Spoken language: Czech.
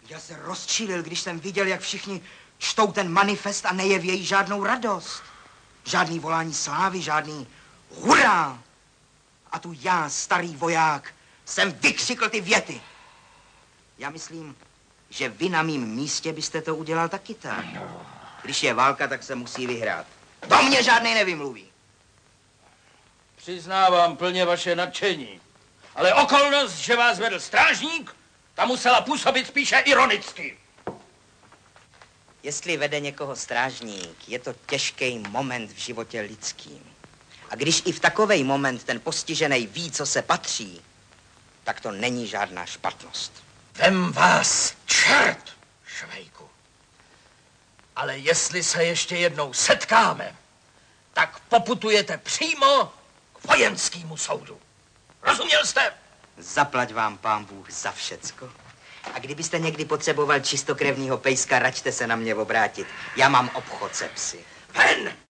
Já se rozčílil, když jsem viděl, jak všichni čtou ten manifest a nejevějí žádnou radost. Žádný volání slávy, žádný hurá. A tu já, starý voják, jsem vykřikl ty věty. Já myslím, že vy na mým místě byste to udělal taky tak. Když je válka, tak se musí vyhrát. To mě žádnej nevymluví. Přiznávám plně vaše nadšení. Ale okolnost, že vás vedl strážník, ta musela působit spíše ironicky. Jestli vede někoho strážník, je to těžký moment v životě lidským. A když i v takovej moment ten postižený ví, co se patří, tak to není žádná špatnost. Vem vás, čert, Švejku. Ale jestli se ještě jednou setkáme, tak poputujete přímo k vojenskému soudu. Rozuměl jste? Zaplať vám pán Bůh za všecko. A kdybyste někdy potřeboval čistokrevního pejska, račte se na mě obrátit. Já mám obchod se psy. Ven!